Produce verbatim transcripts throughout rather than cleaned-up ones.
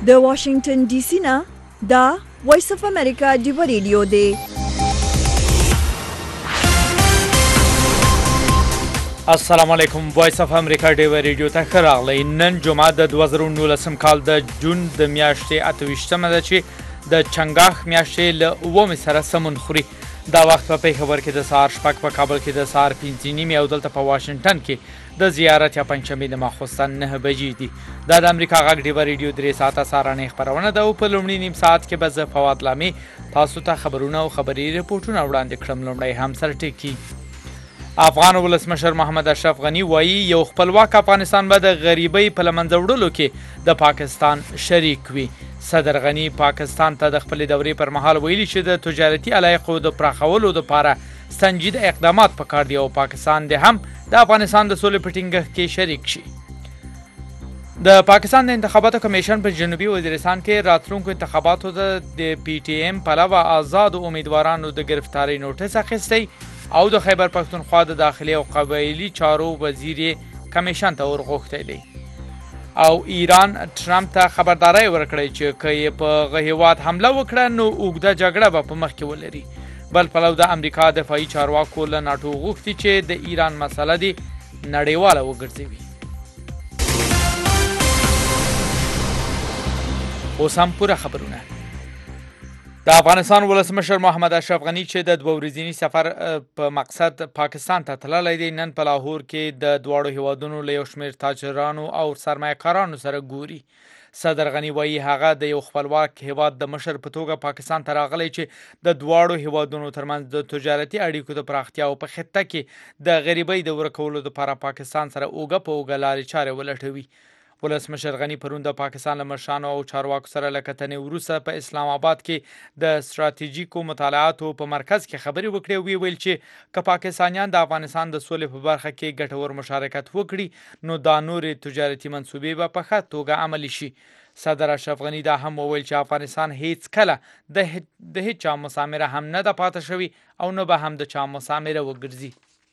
د واشنگټن ډي سي نه دا وایس اف امریکا ډیو ریډیو دی. السلام علیکم. وایس اف امریکا ډیو ریډیو ته ښه راغلی. نن جمعه د دوه زره نولسم کال د جون د میاشتې اته ویشتمه ده چې د چنګاښ میاشتې له اوومې سره سمون خوري. دا وخت په پېښور کې د سهار شپږ، په کابل کې د سهار پنځه نیمې او دلته په واشنګټن کې د زیارت یا پنجشنبې د ماخوستن نهه بجې دي. دا د امریکا غږ ډیو ریډیو درې ساعته سهارنۍ خپرونه ده او په لومړي نیم ساعت کې به زه فواد لامې تاسو ته خبرونه او خبري رپورټونه وړاندې کړم. لومړی هم سرټکي. افغان ولسمشر محمد اشرف غنی وایي یو خپلواک افغانستان به د غریبۍ په له منځه وړلو کې د پاکستان شریک وي. صدر غنی پاکستان ته د خپلې دورې پر مهال ویلي چې د تجارتي علاقو د پراخولو لپاره سنجیده اقدامات پکار دي او پاکستان د هم د افغانستان د سولې په ټینګښت کې شریک شي. د پاکستان د انتخاباتو کمیشن په جنوبي وزیرستان کې راتلونکو انتخاباتو ته د پی ټی ایم پلوه آزادو امیدوارانو د گرفتاری نوټس اخیستی او د خیبر پښتونخوا د داخلي او قبایلي چارو وزیر کمیشن ته ورغوښتی دی. او ایران ټرمپ ته خبرداری ورکړی چې که یې په هغه هیواد حمله وکړه نو اوږده جګړه به په مخ کې ولري. بل پلو د امریکا دفاعي چارواکو له ناټو غوښتي چې د ایران مسله دې نړیواله وګرځوي. اوس هم پوره خبرونه. د افغانستان ولسمشر محمد اشرف غنی چې د دوه ورځني سفر په مقصد پاکستان ته تللی دی، نن په لاهور کې د دواړو هیوادونو له یو شمېر تاجرانو او سرمایه‌کارانو سره ګوري. صدر غنی وایي هغه د یو خپلواک هیواد د مشر په توګه پاکستان ته راغلی چې د دواړو هیوادونو ترمنځ د تجارتي اړیکو د پراختیا او په خطه کې د غریبۍ د ورکولو لپاره پاکستان سره اوږه په اوږه لارې چارې ولټوي. ولسمشر غنی پرون د پاکستان له مشرانو او چارواکو سره له کتنې وروسته په اسلام آباد کې د ستراتیژیکو مطالعاتو په مرکز کې خبرې وکړې او ویل چې که پاکستانیان د افغانستان د سولې په برخه کې ګټور مشارکت وکړي نو دا نورې تجارتي منصوبې به په ښه توګه عملي شي. صدر اشرف غنی دا هم وویل چې افغانستان هیڅ کله د هیڅ چا مسامره هم نه ده پاتې شوي او نه به هم د چا مسامره وګرځي.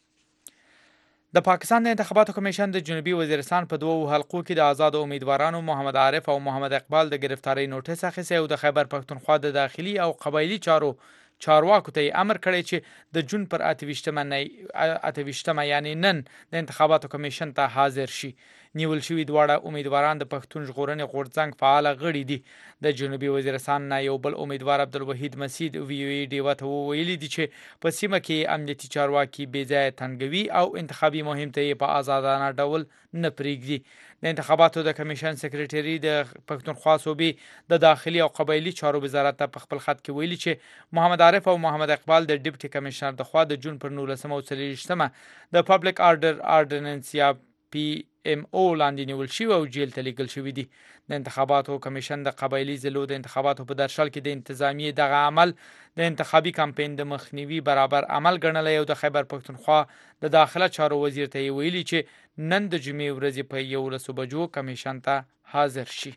د پاکستان د انتخاباتو کمیشن د جنوبي وزیرستان په دوو حلقو کې د آزادو امیدوارانو محمد عارف او محمد اقبال د گرفتاری نوټس اخیستی او د خیبر پښتونخوا د داخلي او قبایلي چارو چارواکو ته امر کړی چې د جون پر اته ویشتمه یعنی نن د انتخاباتو کمیشن ته حاضر شي. نیول شوي دواړه امیدواران د پښتون ژغورنې غورځنګ فعاله غړي دي. د جنوبي وزیرستان نه یو بل امیدوار عبدالوحید مسید وی او ای ډیوه ته وویلي دي چې په سیمه کې امنیتي چارواکي بې ځایه تنګوي او انتخابي مهم ته یې په آزادانه ډول نه پرېږدي. د انتخاباتو د کمیشن سکریټري د پښتونخوا صوبې د داخلي او قبایلي چارو وزارت ته په خپل خط کې ویلي چې محمد عارف او محمد اقبال د ډیپټي کمشنر د خوا د جون پر نولسمه او څلېرویشتمه د پبلک آرډر آرډیننس یا پی ام او لاندې نیول شوي او جیل ته لیږل شوي دي. د انتخاباتو کمیشن د قبایلي ضلعو د انتخاباتو په درشل کې د انتظامیې دغه عمل د انتخابي کمپاین د مخنیوي برابر عمل ګڼلی او د خیبر پښتونخوا د داخله چارو وزیر ته یې ویلي چې نن د جمعې ورځې په یولسو بجو کمیشن ته حاضر شي.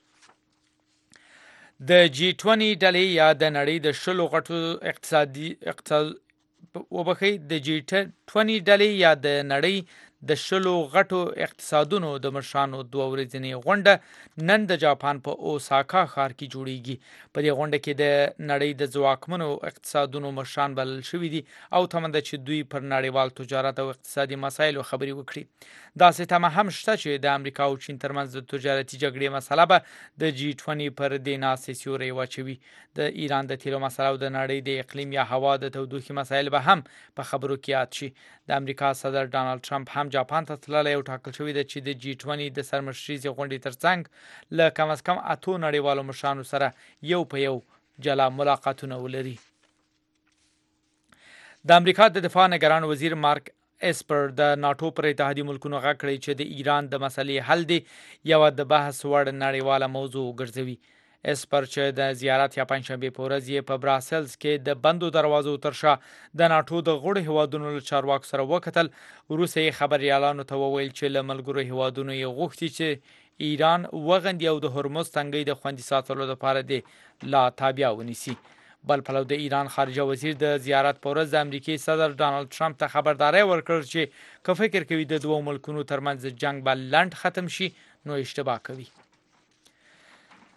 د جی ټوینټي ډلې یا د نړۍ د شلو غټو اقتصادي اقتصاد وبخښئ د جی ټوینټي ډلې یا د نړۍ د شلو غټو اقتصادونو د مشرانو دوه ورځنۍ غونډه نن د جاپان په اوساکا ښار کې جوړیږي. په دې غونډه کې د نړۍ د ځواکمنو اقتصادونو مشران بلل شوي دي او تمه ده چې دوی پر نړیوال تجارت او اقتصادي مسایلو خبرې وکړي. داسې تمه هم شته چې د امریکا او چین ترمنځ د تجارتي جګړې مسله به د جی ټوینټي پر دې ناستې سیوری واچوي. د ایران د تیلو مسله او د نړۍ د اقلیم یا هوا د تودوخې مسایل به هم په خبرو کې یاد شي. د امریکا صدر ډانلډ ټرمپ هم جاپان ته تللی او ټاکل شوي ده چې د جی ټوینټي د سرمشریزې غونډې ترڅنګ له کم از کم اتو نړیوالو مشرانو سره یو په یو جلا ملاقاتونه ولري. د امریکا د دفاع نگران وزیر مارک اسپر د ناټو پر اتحادي ملکونو غږ کړی چې د ایران د مسلې حل دی یوه د بحث وړ نړیواله موضوع وګرځوي. اسپر چې د زیارت یا پنجشنبې په ورځ یې په براسلز کې د بندو دروازو تر شا د ناټو د غړو هیوادونو له چارواکو سره وکتل. وروسته یې خبریالانو ته وویل چې له ملګرو هیوادونو یې غوښتي چې ایران وغندي او د هرمز تنګۍ د خوندي ساتلو لپاره دې لا تابیا ونیسي. بل پلو د ایران خارجه وزیر د زیارت په ورځ د امریکای صدر ډانلډ ټرمپ ته خبرداری ورکړ چې که فکر کوي د دوو ملکونو ترمنځ جنگ به لنډ ختم شي نو اشتباه کوي.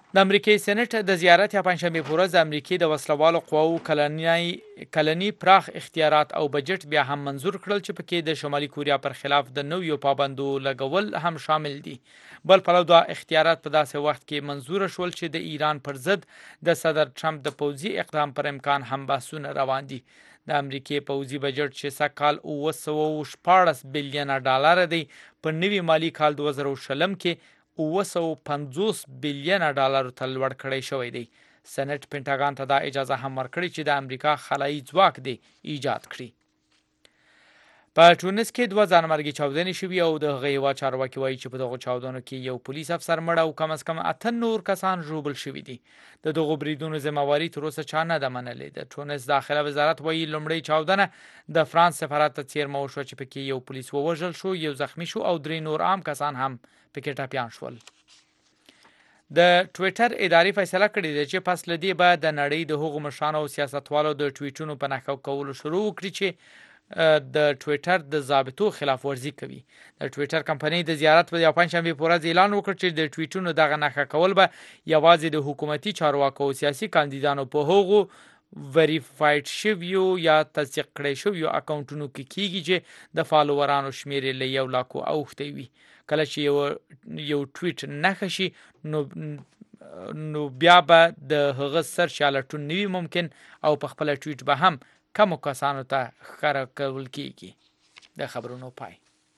د امریکای سېنات د زیارت یا پنځشنبه په ورځ د امریکای د وسلوالو قواو کلنی کلنی پراخ اختیارات او بجټ بیا هم منظور کړل چې پکې د شمالي کوریا پر خلاف د نویو پابندو لګول هم شامل دي. بل پلو دا اختیارات په داسې وخت کې منظور شول چې د ایران پر ضد د صدر ټرمپ د پوځي اقدام پر امکان هم بحثونه روان دي. د امریکای پوځي بجټ چې سږ اوه سوه شپاړس بلینه ډالر دی په نوي مالی کال دوه زره شلم کې اوه سوه پنځوس بلینه ډالر ته لوړ کړی شوی دی. سېنات پینټاګان ته دا اجازه هم ورکړې چې د امریکا خلایي ځواک دی ایجاد کړي. په ټونس کې دوه ځانمرګي چاودنې شوي او د هغه هېواد چارواکي وایي چې په دغو چاودنو کې یو پولیس افسر مړ او کم از کم اته نور کسان ژوبل شوي دي. د دغو بریدونو ذمهواري تر اوسه چا نه ده منلې. د ټونس داخله وزارت وایي لومړۍ چاودنه د فرانس سفارت ته څیرمه وشوه چې پکې یو پولیس ووژل شو، یو زخمی شو او درې نور عام کسان هم پکې ټپیان شول. د ټویټر ادارې فیصله کړې ده چې پس له دې به د نړۍ د هغو مشرانو او سیاستوالو د ټویټونو په نښه کولو شروع وکړي چې د ټویټر د ضابطو خلاف ورزي کوي. د ټویټر کمپنۍ د زیارت په پنځشنبه په ورځ اعلان وکړ چې د ټویټونو دغه نښه کول به یوازې د حکومتي چارواکو او سیاسي کاندیدانو په هغو وریفاید شویو یا تصدیق کړی شویو اکاونټونو کې کیږي چې د فالوورانو شمیر له یو لاکو اوښتی وي. کله چې یو یو ټویټ نښه شي نو نو بیا به د هغه سرچ یا لټون نوي ممکن او په خپل ټویټ به هم کمو کسانو ته ښکاره کول کیږي. د خبرونو پای.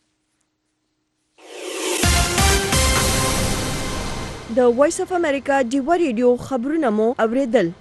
د وایس اف امریکا ډیوا ریډیو خبرونه مو اوریدل.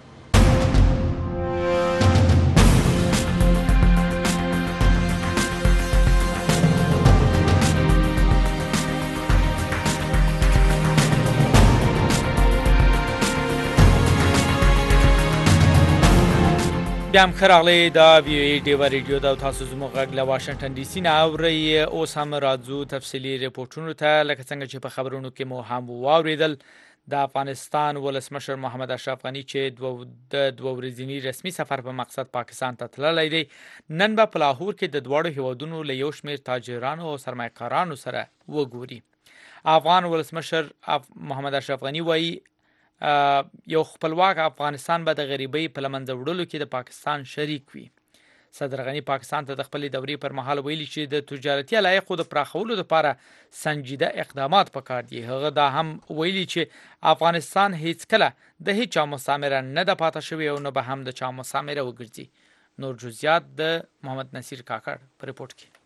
بیا هم ښه راغلی دا وی او ای ډیوا ریډیو ده او تاسو زموږ غږ له واشنګټن ډي سي نه اورئ. اوس هم راځو تفصیلي ریپورټونو ته. لکه څنګه چې په خبرونو کې مو هم واورېدل، د افغانستان ولسمشر محمد اشرف غني چې د دوه ورځني رسمي سفر په مقصد پاکستان ته تللی دی، نن به په لاهور کې د دواړو هیوادونو له یو شمېر تاجرانو او سرمایه‌کارانو سره وګوري. افغان ولسمشر محمد اشرف غني وایي یو خپلواک افغانستان به د غریبۍ په له منځه وړلو کې د پاکستان شریک وي. صدر غني پاکستان ته د خپلې دورې پر مهال ویلي چې د تجارتي علایقو د پراخولو لپاره سنجیده اقدامات پکار دي. هغه دا هم ویلي چې افغانستان هیڅکله د هیچا مستعمره نه ده پاتې شوې او نه به هم د چا مستعمره وګرځي. نور جزئیات د محمد نصیر کاکړ په ریپورت کې.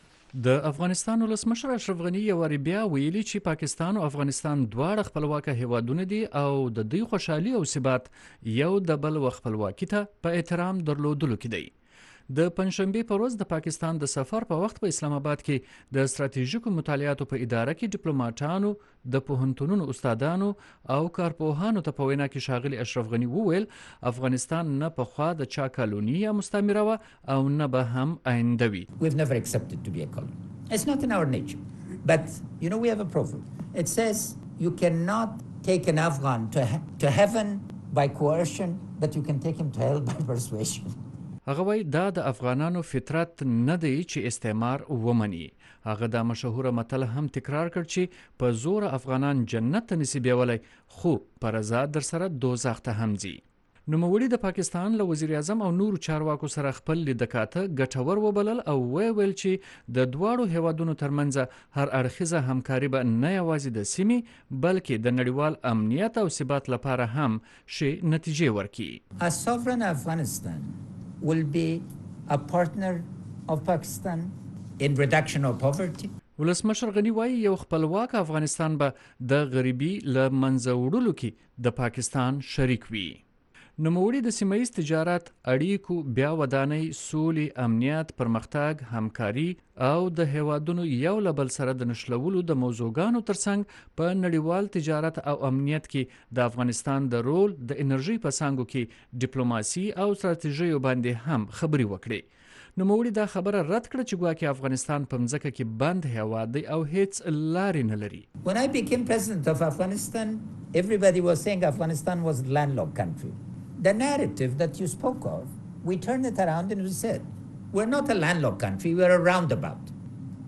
د افغانستان ولسمشر اشرف غني یو واری بیا ویلي چې پاکستان او افغانستان دواړه خپلواکه هیوادونه دي او د دوی خوشحالي او ثبات یو د بل خپلواکي ته په احترام درلودلو کې دی. د پنځشنبه په ورځ د پاکستان د سفر په وخت په اسلام آباد کې د ستراتیژیکو مطالعاتو په اداره کې ډیپلوماټانو، د پوهنتونونو استادانو او کارپوهانو ته په وینا کې ښاغلي اشرف غني وویل افغانستان نه پخوا د چا کالوني یا مستعمره وه او نه به هم آینده وي. We've never accepted to be a colony. It's not in our nature. But you know we have a proverb. It says you cannot take an Afghan to, to heaven by coercion, but you can take him to hell by persuasion. هغه وایي دا د افغانانو فطرت نه دی چې استعمار ومني. هغه دا مشهوره متل هم تکرار کړ چې په زور افغانان جنت ته نصیب یولی خو په رضا در سره دوزخ ته هم ځي. نوموړي د پاکستان له وزیر اعظم او نورو چارواکو سره خپل لیدکاته ګټور وبلل او ویل چې د دواړو هیوادونو ترمنځ هر اړخیزه همکاري به نه یوازې د سیمې بلکې د نړیوال امنیت او ثبات لپاره هم ښې نتیجې ورکړي. A sovereign Afghanistan will be a partner of Pakistan in reduction of poverty. ولسمشر غني وایي یو خپلواک افغانستان به د غریبي له منځه وړلو کې د پاکستان شریک وي. نوموړي د سیمه‌ییز تجارت، اړیکو، بیا ودانۍ، سولې، امنیت، پرمختګ، همکاري او د هیوادونو یو له بل سره د نښلولو د موضوعګانو ترڅنګ په نړیوال تجارت او امنیت کې د افغانستان د رول، د انرژۍ په څانګو کې ډیپلوماسي او ستراتیژیو باندې هم خبرې وکړي. نوموړي دا خبره رد کړه چې ګواکې افغانستان په مځکه کې بند هیواد دی او هیڅ لارې نه لري. When I became president of Afghanistan, everybody was saying Afghanistan was a landlocked country. The narrative that you spoke of, we turned it around and we said, we're not a landlocked country, we're a roundabout.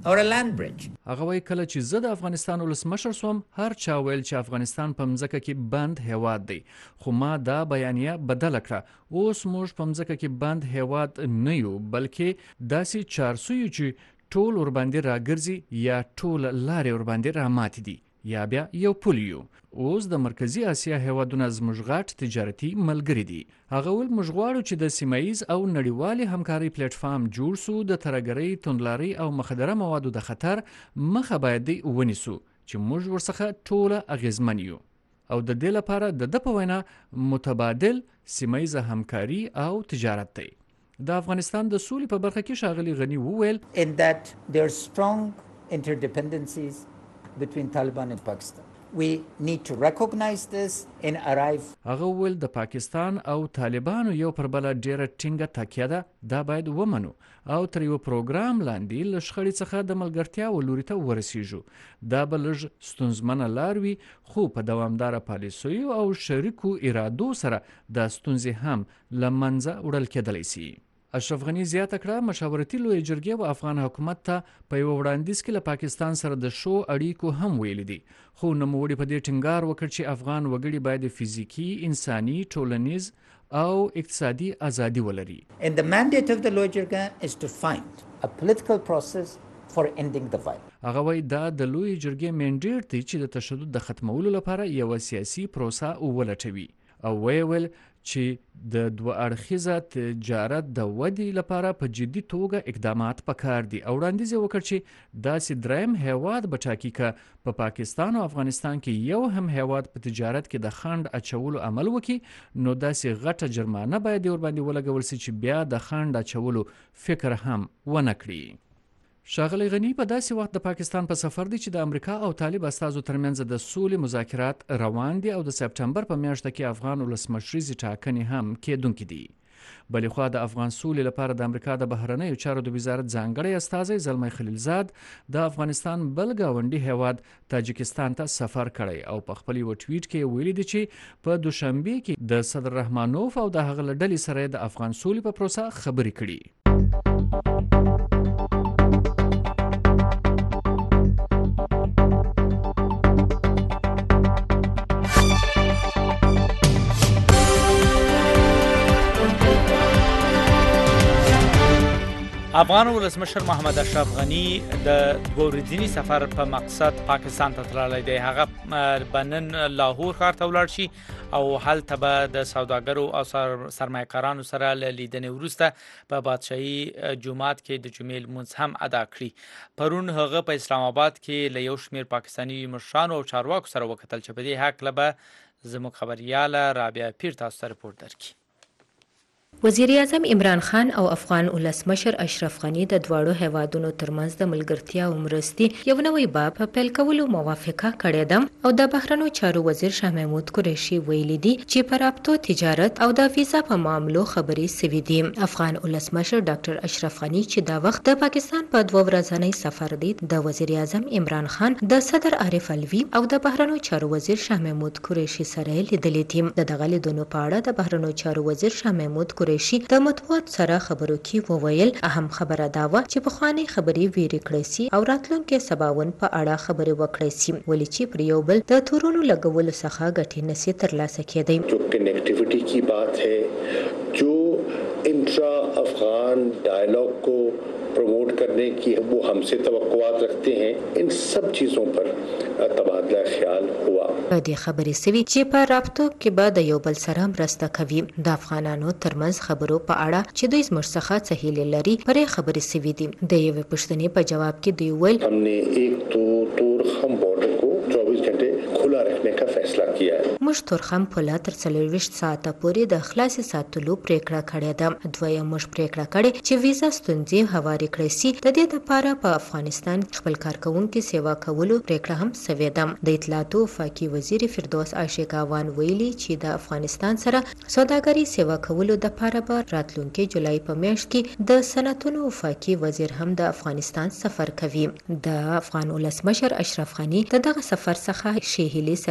or a land bridge. هغه وایي کله چې زه د افغانستان ولسمشر سوم هر چا ویل چې افغانستان په مځکه کې بند هیواد دی خو ما دا بیانیه بدله کړه اوس موږ په مځکه کې بند هیواد نه یو بلکې داسې چارسو یو چې ټول ورباندې راګرځي یا ټول لارې ورباندې راماتې دي یا بیا یو پل یو اوس د مرکزی اسیا هیوادونه زموږ غټ تجارتي ملګري دي هغه ول موږ غواړو چې د سیمایي او نړیوالې همکارۍ پلیټ فارم جوړ سو د ترګرۍ توندلاري او مخدره موادو د خطر مخه باید ونیسو چې موږ ورڅخه ټوله اغیزمن یو او د دې لپاره د د په وینا متبادل سیمایي همکاري او تجارت دی د افغانستان د سولې په برخه کې شاغلي غنی وویل in that there are strong interdependencies between Taliban and Pakistan. We need to recognize this and arrive. هغه ول د پاکستان او طالبانو یو پر بل ډیره ټینګه تاکید ده دا باید ومنو او تر یو پروګرام لاندې ل شخړې څخه د ملګرتیا ولوري ته ورسیږو دا بلج ستونزمنه لاروي خو په دوامدار پالیسیو او شریکو ارادو سره د ستونزې هم لمنځه وړل کېدلی شي اشرف غنی زیاته کړه مشاورتي لوی جرګې او افغان حکومت ته په یو وړاندیز کې له پاکستان سره د شو اړیکو هم ویل دي خو نوموړي په دې ټینګار وکړ چې افغان وګړي باید فزیکی انساني ټولنیز او اقتصادي ازادي ولري And the mandate of the Loy Jirga is to find a political process for ending the violence. هغه وایي دا د لوی جرګې منډیټ دی چې د تشدد د ختمولو لپاره یو سیاسي پروسه ولټوي او ویل چې د دوه اړخیزه تجارت د ودی لپاره په جدي توګه اقدامات پکار دي او وړاندیز وکړ چې داسې دریم هیواد بټاکی ک په پاکستان او افغانستان کې یو هم هیواد په تجارت کې د خند اچولو عمل وکي نو داسې غټه جرمانه باید ور باندې ولګول شي چې بیا د خند اچولو فکر هم ونه کړي شاغلی غنی په داسې وخت د پاکستان په سفر دی چې د امریکا او طالب استازو ترمنځ د سولې مذاکرات روان دي او د سپټمبر په میاشت کې افغان ولسمشریزي ټاکنې هم کېدونکې دي بلې خوا د افغان سولې لپاره د امریکا د بهرنیو چارو د وزارت ځانګړی استازی زلمی خلیلزاد د افغانستان بل ګاونډي هیواد تاجکستان ته سفر کړی او په خپل یو ټویټ کې ویلي دی چې په دوشنبه کې د صدر رحمانوف او د هغه ډلې سره د افغان سولې په پروسه خبرې کړي افغان ولسمشر محمد اشرف غنی د دوه ورځني سفر په مقصد پاکستان ته تللی دی هغه بنن لاهور ښار ته ولاړ شي او هلته به د سوداګرو او سرمایه‌کارانو سره لیدنې وروسته په بادشاهي جومات کې د جمعې لمونځ هم ادا کړي پرون هغه په اسلام آباد کې له یو شمېر پاکستاني مشرانو او چارواکو سره وکتل چې په دې هکله به زموږ خبریاله رابعه پیر تاسو ته رپورټ درکړي وزیر اعظم عمران خان او افغان ولسمشر اشرف غنی د دواړو هیوادونو ترمنځ د ملګرتیا او مرستې یو نوی باب په پیل کولو موافقه کړې ده او د بهرنیو چارو وزیر شاه محمود قریشي ویلي دي چې پر رابطو تجارت او د ویزا په معاملو خبرې سوي دي افغان ولسمشر ډاکټر اشرف غنی چې دا وخت د پاکستان په دوه ورځنی سفر دی د وزیر اعظم عمران خان د صدر عارف الوی او د بهرنیو چارو وزیر شاه محمود قریشي سره لیدلې دي د دغه لیدنو په اړه د بهرنیو چارو وزیر شاه محمود قریشي د مطبوعات سره خبرو کې وویل اهم خبره دا و چې په خواني خبرې ویری کړې سي او راتلونکي سباون په اړه خبرې وکړې سي ولې چې پر یو بل د تورونو لګولو څخه ګټې نسي ترلاسه کېدای جو کنیکټیویټي کی بات ہے جو انٹرا افغان ڈائلاگ کو promote करने की वो हमसे तवक्कुआत रखते हैं इन सब चीज़ों पर तबादला ख्याल हुआ په دې خبرې سوي چې په رابطو کې به د یو بل سره مرسته کوي د افغانانو ترمنځ خبرو په اړه چې دوی زموږ څخه څه هیلې لري پرې خبرې سوي دي د یوې پوښتنې په جواب کې دوی ویل हमने एक तो तोरखम बॉर्डर को चौबीस घंटे खुला रखने का फैसला किया है موږ تورخم پوله تر څلوېښت ساعته پورې د خلاصې ساتلو پریکړه کړې ده دویم موږ پریکړه کړې چې ویزا ستونزې هواري کړې سي د دې لپاره په افغانستان خپل کارکونکو سیوا کولو پریکړه هم سوې ده د اطلاعاتو وفاقي وزیر فردوس عاشقاوان ویلي چې د افغانستان سره سوداګري سیوا کولو د لپاره به راتلونکي جولای په میاشت کې د صنعتونو وفاقي وزیر هم د افغانستان سفر کوي د افغان ولسمشر اشرف غنی د دغه سفر څخه شهيلي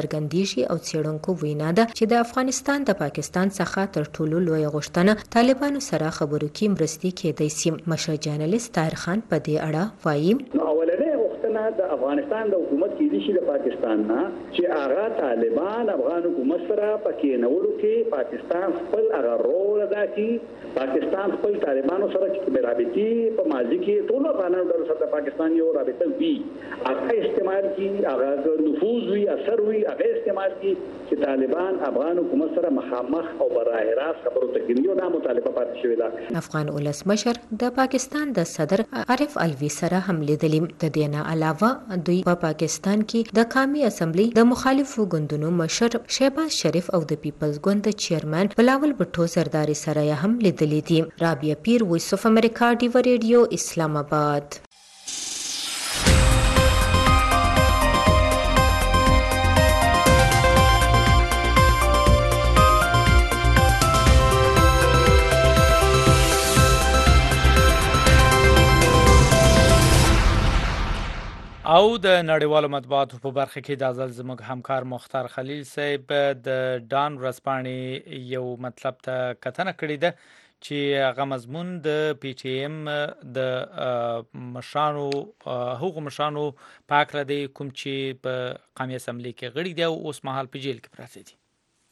څرګندېږي او څېړونکو وینا ده چې د افغانستان د پاکستان څخه تر ټولو لویه غوښتنه طالبانو سره خبرو کې مرستې کېدای شي. مشر جرنالست طاهر خان په دې اړه وایي د افغانستان د حکومت کې دي چې د پاکستان نه چې هغه طالبان افغان حکومت سره پکې نورو کې پاکستان خپل هغه رول ادا کړي، پاکستان خپل طالبانو سره چې رابطې په ماضي کې ټول افغانانو سره د پاکستان یو رابطه وي هغه استعمال کړي، هغه نفوذ وي اثر وي هغه استعمال کړي چې طالبان افغان حکومت سره مخامخ او براه راست خبرو ته کېږي. دا مطالبه پاتې شوې ده. افغان ولسمشر د پاکستان د صدر عارف الوی سره هم لیدلي. د دې نه علاوه دوی په پا پاکستان کې د قومي اسمبلی د مخالفو ګوندونو مشر شهباز شریف او د پیپلز ګوند چیرمن بلاول بټو زرداری سره هم لیدلي دي. رابعه پیر، وایس اف امریکا، ډیو ریډیو، اسلام آباد. او د نړیوالو مطبوعاتو په برخه کې د ازل زموږ همکار مختار خلیل صاحب د ډان ورځپاڼې یو مطلب ته کتنه کړې ده چې هغه مضمون د پی ټی ایم د مشرانو هغو مشرانو په هکله دی کوم چې په قومي اسمبلي کې غړي دي او اوس مهال په جیل کې پراته دي.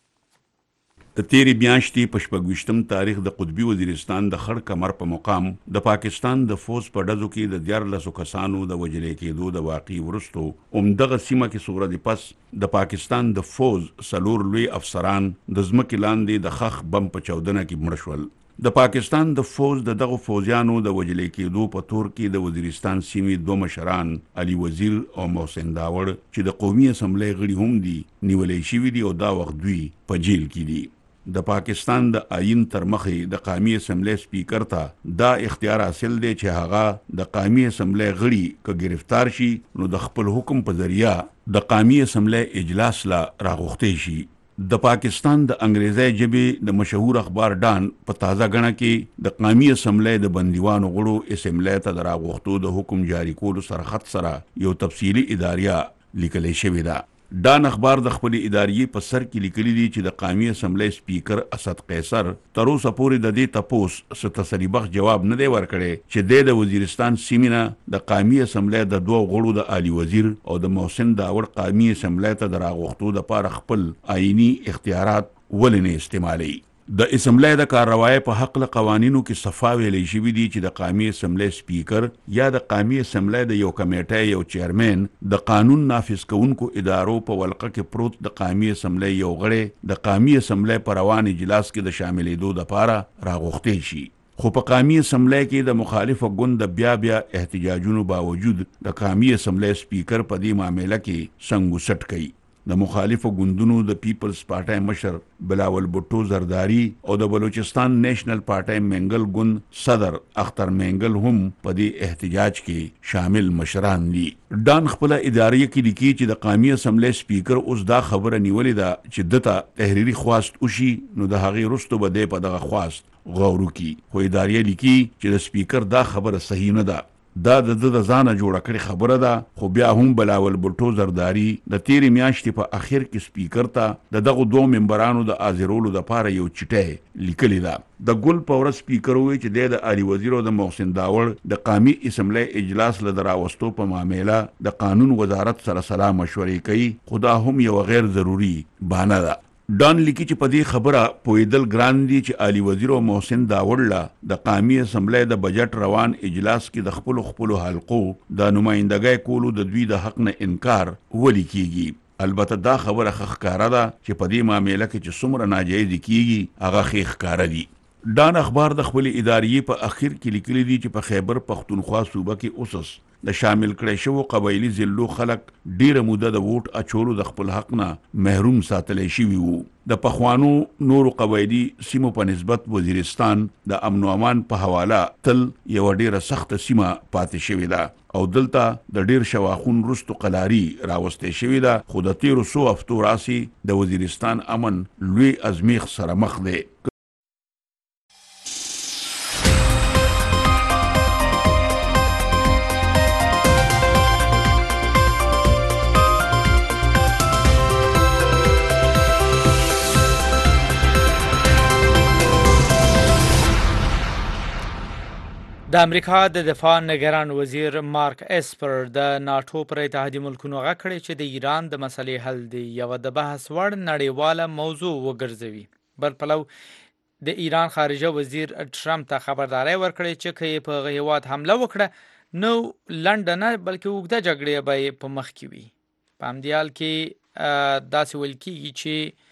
د تیرې میاشتې په شپږویشتم تاریخ د قطبي وزیرستان د خړ کمر په مقام د پاکستان د فوز په ډزو کې د دیارلسو کسانو د وژلې کېدو د واقعي وروستو همدغه سیمه کې څو ورځې پس د پاکستان د فوز څلور لوی افسران د ځمکې لاندې د خښ بم په چاودنه کې مړه شول. د پاکستان د فوز د دغه فوجیانو د وژلې کېدو په تور کې د وزیرستان سیمې دوه مشران علي وزیر او محسن داوړ چې د قومي اسمبلی غړي هم دي نیولې شوي دي او دا وخت دوی په جیل کې دي. د پاکستان د آئین تر مخې د قومي اسمبلی سپیکر ته دا اختیار حاصل دی چې هغه د قومي اسمبلی غړي که گرفتار شي نو د خپل حکم په ذریعہ د قومي اسمبلی اجلاس لا راغوښتی شي. د پاکستان د انګریزي ژبې د مشهور اخبار ډان په تازه غڼه کې د قومي اسمبلی د بندیوانو غړو اسمبلی ته د راغوښتو د حکم جاری کولو سره خط سره یو تفصیلي اداریه لیکلې شوې ده. ډان اخبار د خپل اداریې په سر کې لیکلي دي چې د قومي اسمبلی سپیکر اسد قیصر تر اوسه پورې د دې تپوس څه تسلي بخش جواب نه دی ورکړی چې د وزیرستان سیمینه د قومي اسمبلی د دوه غړو د علي وزیر او د محسن داوړ قومي اسمبلی ته د راغوښتو لپاره خپل آئینی اختیارات ولې نه استعمالوي. د اسمبلی د کارروایي په حق له قوانینو کې صفا ویلې شوي دي چې د قومي اسمبلی سپیکر یا د قومي اسمبلی د یو کمیټې یو چیرمن د قانون نافذ کوونکو ادارو په ولقه کې پروت د قومي اسمبلی یو غړی د قومي اسمبلی په روان اجلاس کې د شاملېدو لپاره راغوښتی شي. خو په قومي اسمبلی کې د مخالفه ګوند بیا بیا احتجاجونو باوجود د قومي اسمبلی سپیکر په دې معامله کې سنګ وسټ کوي. د مخالفو ګوندونو د پیپلز پارټای مشر بلاول بټو زرداری او د بلوچستان نیشنل پارټای منګل ګوند صدر اختر منګل هم په دې احتجاج کې شامل مشران دي. ډان خپل ادارې کې لیکي چې د قومي اسمبلی سپیکر اوس دا خبره نیولې ده چې دته تحریری خواست وشي نو د هغې وروسته به دی په دغه خواست غور وکړي. خو ادارې لیکي چې د سپیکر دا خبره صحیح نه ده. دا د د ځانه جوړه کړې خبره ده. خو بیا هم بلاول بټو زرداری د تیرې میاشتې په اخر کې سپیکر ته د دغه دوه ممبرانو د حاضرولو لپاره یو چټۍ لیکلې ده. د ګل په ورځ سپیکر وویل چې د علي وزیر او د محسن داوړ د قومي اسمبلی اجلاس له راوستو په معامله د قانون وزارت سره سلا مشورې کوي، خو دا هم یو غیر ضروري بهانه ده. ډان لیکي چې په دې خبره پوهېدل ګران دي چې علي وزیر او محسن داوړ له د قومي اسمبلی د بجټ روان اجلاس کې د خپلو خپلو حلقو د نمایندګۍ کولو د دوی د حق نه انکار ولې کیږي. البته دا خبره ښه ښکاره ده چې په دې معامله کې چې څومره ناجایزې کیږي هغه ښې ښکاره دي. ډان اخبار د خپل ادارې په اخر کې لیکلي دي چې په خیبر پختونخوا صوبه کې اوسس د شامل کړی شوو قبایلي ضلعو خلک ډیره موده د ووټ اچولو د خپل حق نه محروم ساتلی شوي وو. د پخوانو نورو قبایلي سیمو په نسبت وزیرستان د امن و امان په حواله تل یوه ډیره سخته سیمه پاتې شوې ده او دلته د ډیر شواخون رستو قلاري راوستی شوې ده. خو د تیرو څو هفتو راسي د وزیرستان امن لوی ازمیخ سره مخ دی. د امریکا د دفاع نگران وزیر مارک اسپر د ناتو پر اتحادیه ملکونو غږ کړی چې د ایران د مسلې حل دی یو د بحث وړ نړیواله موضوع وګرځوي. بل پلو د ایران خارجه وزیر ټرمپ ته خبرداري ورکړې چې که په هغه هیواد حمله وکړه نو لنډه نه بلکې اوږده جګړې به په مخ کې وي. په همدې حال کې داسې ویل کېږي چې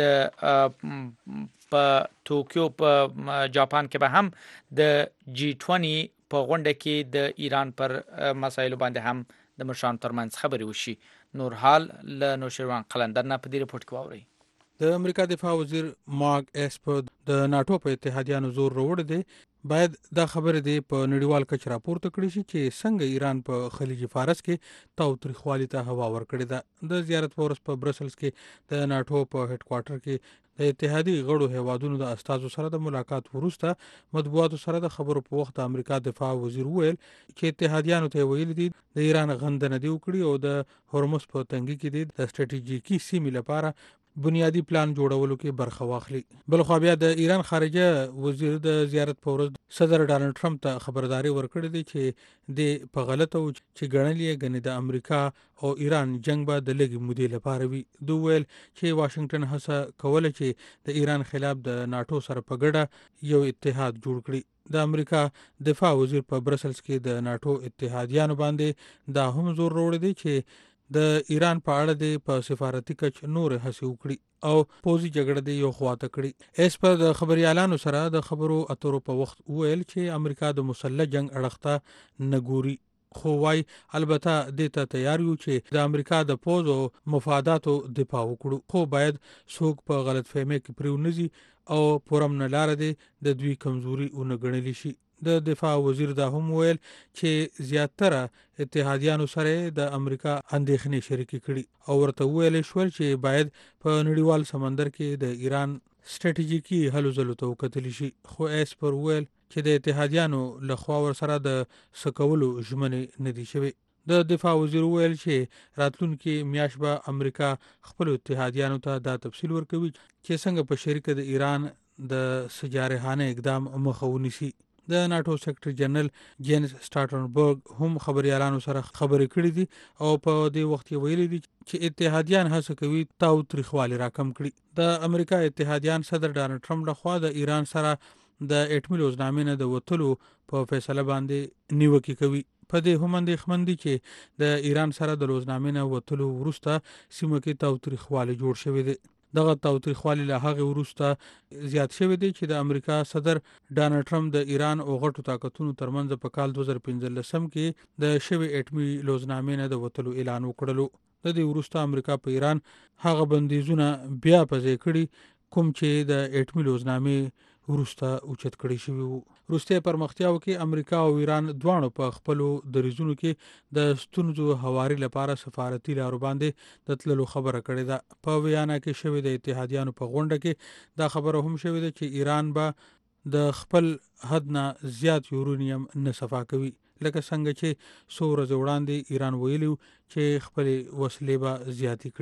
د په توکیو په جاپان کې به هم د جی بیست په غونډه کې د ایران پر مسایلو باندې هم د مشرانو ترمنځ خبرې وشي. نور حال له نوشیروان قلندر نه په دې رپورټ کې واورئ. د امریکا دفاع وزیر مارک اسپر د ناتو په اتحادیانو زور وروړ دی باید دا خبره دی په نړیوال کچ راپورته کړی شي چې څنګه ایران په خلیج فارس کې تاوتریخوالي ته هوا ورکړې ده. د زیارت په ورځ په برسلز کې د ناتو په هډ کوارټر کې د اتحادی غړو هیوادونو د استازو سره د ملاقات وروسته مطبوعاتو سره د خبرو په وخت امریکا دفاع وزیر ویل چې اتحادیانو ته ویل دي د ایران غندنه دی وکړي او د هرمز په تنګي کې د استراتیژیکي سیمې لپاره بنیادی پلان جوړولو کې برخه واخلي. بل خو بیا د ایران خارجه وزیر د زیارت په ورځ صدر ډانلډ ټرمپ ته خبرداري ورکړې ده چې د په غلطه او چې ګڼلې غنې د امریکا او ایران جنگ به د لږ مودې لپاره وي. دوی ویل چې واشنگټن هڅه کوله چې د ایران خلاف د ناتو سره په ګډه یو اتحاد جوړ کړي. د امریکا دفاع وزیر په برسلز کې د ناتو اتحادیانو باندې دا هم زور وروړي دی چې د ایران په اړه د په سفارتي کچ نور هڅې وکړي او پوزي جګړه دی یو خواته کړي. اس پر د خبريالانو سره د خبرو اترو په وخت ویل چې امریکا د مسلح جنگ اړخته نګوري خو وايي البته د ته تیار یو چې د امریکا د پوز او مفاداتو دفاع وکړو خو باید څوک په غلط فهمي کې پریونځي او پرم نه لار دی د دوی کمزوري ونګڼل شي. د دفاع وزیر دا هم ویل چې زیاتره اتحادیانو سره د امریکا اندېښنې شریکې کړي او ورته ویل شول چې باید په نړیوال سمندر کې د ایران استراتیژیکي هلو ځلو ته وکتل شي. خو اس پر ویل چې د اتحادیانو لخوا ور سره د سکولو ژمنې نه دي شوی. د دفاع وزیر ویل چې راتلونکي میاشت به امریکا خپل اتحادیانو ته دا تفصیل ورکوي چې څنګه په شریک د ایران د سجارهانه اقدام مخه ونیسي. د ناتو سیکرټری جنرال جینس سټارټنبرګ هم خبريالانو سره خبرې کړې دي او په دې وخت کې ویلي دي چې اتحادیان هڅه کوي تاوتریخوالي راکم کړي. د امریکا اتحادیان صدر ډانلډ ټرمپ لخوا د ایران سره د اټومي لوزنامې نه د وټلو په فیصله باندې نیوکه کوي. په دې هم اندېښمن دي چې د ایران سره د لوزنامې نه وټلو وروسته سیمه کې تاوتریخوالي جوړ شوی دی. دغه تاوتریخوالي له هغه وروسته زیات شوی دی چې د امریکا صدر ډانلډ ټرمپ د ایران او غټو طاقتونو ترمنځ په کال دوه زره پنځلس کې د شوی اټومي لوزنامې نه د وټلو اعلان وکړلو. د دې وروسته امریکا په ایران هغه بندیزونه بیا پځې کړي کوم چې د اټومي لوزنامې وروسته اوچت کړی شوی وو. وروسته پرمختیاو کې امریکا او ایران دواړو په خپل دریزونو کې د ستونزو هواري لپاره سفارتي لارو باندې د تللو خبره کړې ده. په ویانا کې شوی د اتحادیانو په غونډه کې دا خبره هم شوی ده چې ایران به د خپل حد نه زیات یورانیم نه صفا کوي لکه څنګه چې څو ورځې وړاندې ایران ویلو چې خپل وسلې به زیاتې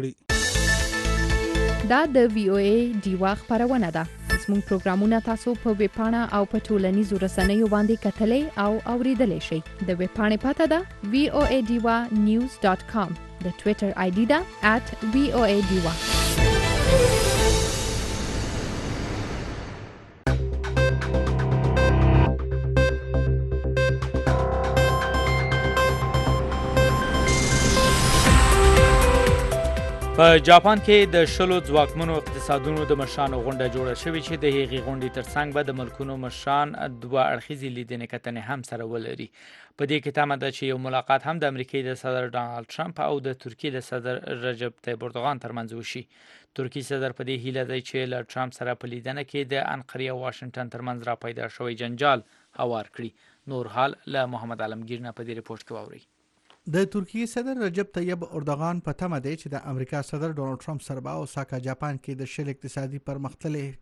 کړي. دا د وی او ای دیوا خبرونه ده. زموږ پروګرامونه تاسو په ویب پاڼه او په ټولنیزو رسنیو باندې کتلې او اوریدلې شئ. د ویب پاڼې پته ده وی او ای دیوا نیوز ډاټ کام. د ټوئیټر آی ډي ده ات وی او ای دیوا. په جاپان کې د شلو ځواکمنو اقتصادونو د مشرانو غونډه جوړه شوې چې د هغې غونډې ترڅنګ به د ملکونو مشران دوه اړخیزې لیدنې کتنې هم سره ولري. په دې کې تمه ده چې یو ملاقات هم د امریکای د صدر ډانلډ ټرمپ او د ترکیې د صدر رجب طیب اردوغان ترمنځ وشي. ترکی صدر په دې هیله دی چې له ټرمپ سره په لیدنه کې د انقرې او واشنگټن ترمنځ را پیدا شوی جنجال هوار کړي. نور حال له محمد عالمگیر نه په دې رپورټ کې واورئ. د ترکیې صدر رجب طیب اردوغان په تمه دی چې د امریکا صدر ډونالد ټرمپ سره به اوساکا جاپان کې د شل اقتصادي پرمختللي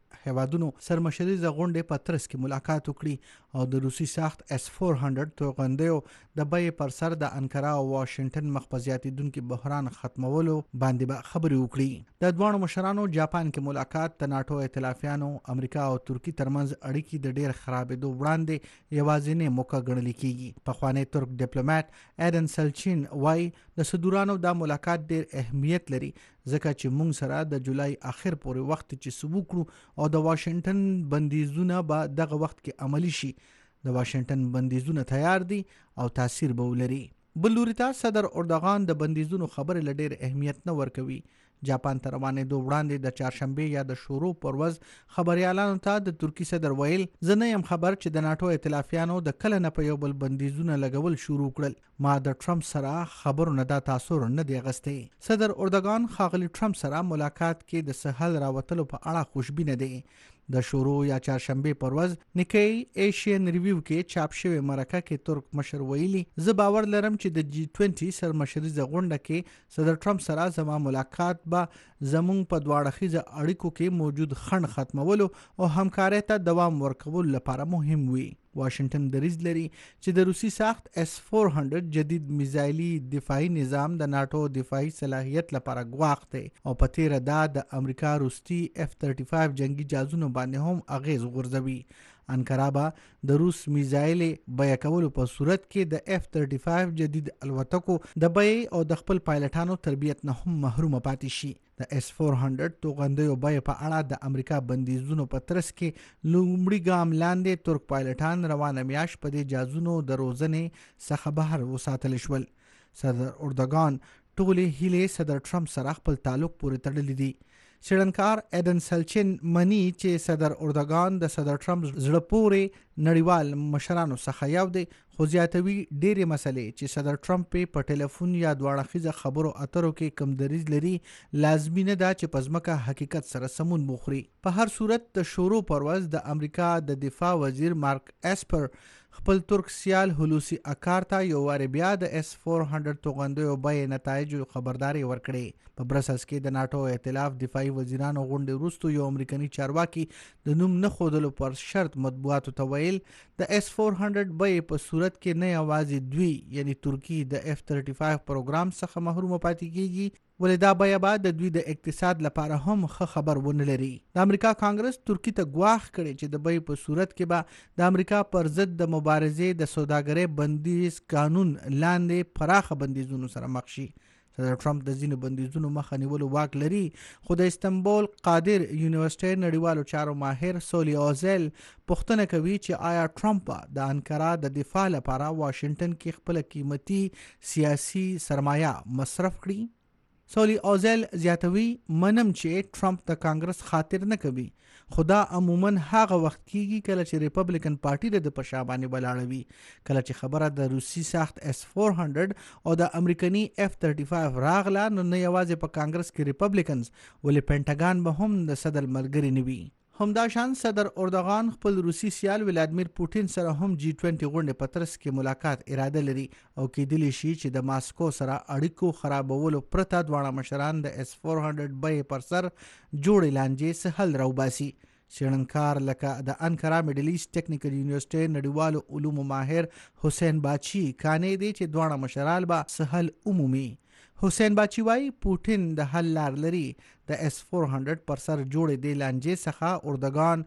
هیوادونو سرمشریزه غونډې په ترڅ کې ملاقات وکړي او د روسي ساخت اس فور هنډرډ توغندیو د بیې پر سر د انکرا او واشنگټن مخ په زیاتېدونکي بحران ختمولو باندې به خبرې وکړي. د دواړو مشرانو جاپان کې ملاقات د ناټو ائتلافیانو امریکا او ترکی ترمنځ اړیکې د ډېر خرابېدو وړاندې یوازینۍ موقع ګڼل کېږي. پخوانی ترک ډیپلوماټ ایدن سلچین وایي د صدورانو دا ملاقات ډېر اهمیت لري ځکه چې موږ سره د جولای اخر پورې وخت چې څه وکړو او د واشنگټن بندیزونه به دغه وخت کې عملی شي. د واشنگټن بندیزونه تیار دي او تاثیر به ولري. بل لوري ته صدر اردوغان د بندیزونو خبرې له ډېر اهمیت نه ورکوي. جاپان ته روانېدو وړاندې د چهارشنبې یا د شروع پر ورځ خبریالانو ته د ترکي صدر ویل زه نه یم خبر چې د ناټو ائتلافیانو د کله نه په یو بل بندیزونه لګول شروع کړل. ما د ټرمپ سره خبرو نه دا تاثر نه دی اغستی. صدر اردوغان ښاغلي ټرمپ سره ملاقات کې د سهل راوتلو په اړه خوشبینه دی. د شروع یا چهارشنبې پر ورځ نیکی ایشین ریویو کې چاپ شوی مرکه کې ترک مشر ویلي زه باور لرم چې د جی بیست سرمشریزه غونډه کې صدر ټرمپ سره زما ملاقات به زموږ په دواړه اړیکو کې موجود خنډ ختمولو او همکارۍ ته دوام ورکولو لپاره مهم وي. واشنگټن دریځ لري چې د روسي ساخت اس فور هنډرډ جدید میزایلي دفاعي نظام د ناټو دفاعي صلاحیت لپاره ګواښ دی او په تیره دا د امریکا روسي اف ثلاثه و پنځوس جنگي جهازونو باندې هم اغیز غورځوي. انکارا به د روس میزایلې بیه کولو په صورت کې د اف ثلاثه و پنځوس جدید الوتکو د بیې او د خپل پایلټانو تربیت نه هم محروم پاتې شي. د اس فور هنډرډ توغندیو بیه په اړه د امریکا بندیزونو په ترڅ کې لومړي ګام لاندې ترک پایلټان روانه میاشت په دې جهازونو د روزنې څخه بهر وساتل شول. صدر اردوغان ټولې هیلې صدر ټرمپ سره خپل تعلق پورې تړلې دي. څېړنکار ایدن سلچین مني چې صدر اردوغان د صدر ټرمپ زړه پورې نړیوال مشرانو څخه یو دی خو زیاتوي ډېرې مسلې چې صدر ټرمپ په ټلیفون یا دواړه خبرو اترو کې کم دریځ لري لازمي نه ده چې په ځمکه حقیقت سره سمون بخوري. په هر صورت د شروع پر ورځ د امریکا د دفاع وزیر مارک اسپر خپل ترک سیال هلوسی اکار ته یو وارې بیا د اس فور هنډرډ توغندیو بیې نتایجو خبرداري ورکړې. په برسلز کې د ناټو ائتلاف دفاعي وزیرانو غونډې وروسته یو امریکایي چارواکي د نوم نه ښودلو پر شرط مطبوعاتو ته ویل د اس فور هنډرډ بیې په صورت کې نه یوازې دوی یعنی ترکی د اف ثلاثه و پنځوس پروګرام څخه محروم پاتې کیږي ولې دا بیه به د دوی د اقتصاد لپاره هم ښه خبر ونه لري. د امریکا کانګرس ترکی ته ګواښ کړی چې د بیې په صورت کې به د امریکا پر ضد د مبارزې د سوداګرۍ بندیز قانون لاندې پراخه بندیزونو سره مخ شي. صدر ټرمپ د ځینو بندیزونو مخه نیولو واک لري خو د استنبول قادر یونیورسيټي نړیوالو چارو ماهر سولی اوزل پوښتنه کوي چې آیا ټرمپ د انکارا د دفاع لپاره واشنگټن کې خپل قیمتي سیاسي سرمایه مصرف کړي. سولی اوزل زیاتوي منم چې ټرمپ د کانګرس خاطر نه کوي خو دا عموما هغه وخت کیږي کله چې ریپبلیکن پارټي د پشا باندې بلاړوي کله چې خبره د روسي ساخت اس فور هنډرډ او د امریکایي اف ثلاثه و پنځوس راغله نو نه یوازې په کانګرس کې ریپبلیکنز ولې پینټاګان به هم د صدر ملګری نه وي. همداشان صدر اردوغان خپل روسي سیال ولادمیر پوتین سره هم جی بیست غونډې په ترڅ کې ملاقات اراده لري او کېدلی شي چې د ماسکو سره اړیکو خرابولو پرته دواړه مشران د اس فور هنډرډ بیې پر سر جوړې لانجې څه حل راوباسي. څېړنکار لکه د انکارا میډل ایسټ ټیکنیکل یونیورسيټي نړیوالو علومو ماهر حسین باچی کانې دی چې دواړه مشران به څه حل عمومي. حسین باچی وای پوتین د حل لار لري د اس فور هنډرډ پر سر جوړې دی لانجې څخه اردوغان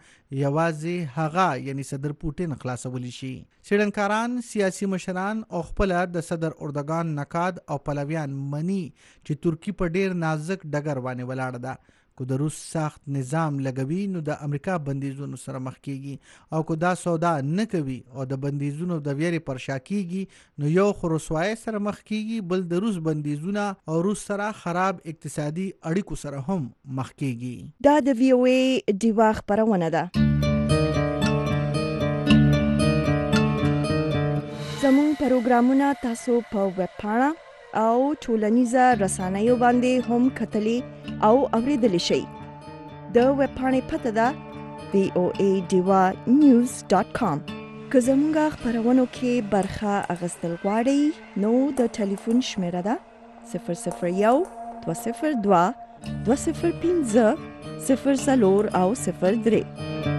یوازې هغه یعنی صدر پوتین خلاصولی شي. څېړنکاران سیاسي مشران او خپل د صدر اردوغان نقاد او پلویان مني چې ترکی په ډیر نازک ډګر باندې ولاړه ده. کو د روس ساخت نظام لګوي نو د امریکا بندیزونو سره مخ کیږي او کو دا سودا نه کوي او د بندیزونو د ویری پر شا کیږي نو یو خو رسوای سره مخ کیږي بل د روس بندیزونه او روس سره خراب اقتصادي اړیکو سره هم مخ کیږي. دا د وی او ای دیوا خبرونه ده. زموږ پروګرامونه تاسو په ویب پاڼه او ټولنیزه رسنیو باندې هم کتلی او اوریدلی شئ. د ویب پاڼې پته ده وی او ای دیوا نیوز ډاټ کام. که زموږ خبرونو کې برخه اخیستل غواړئ نو د ټلیفون شمیره ده صفر صفر یو دوه صفر دوه دوه صفر پنځه صفر څلور او صفر درې.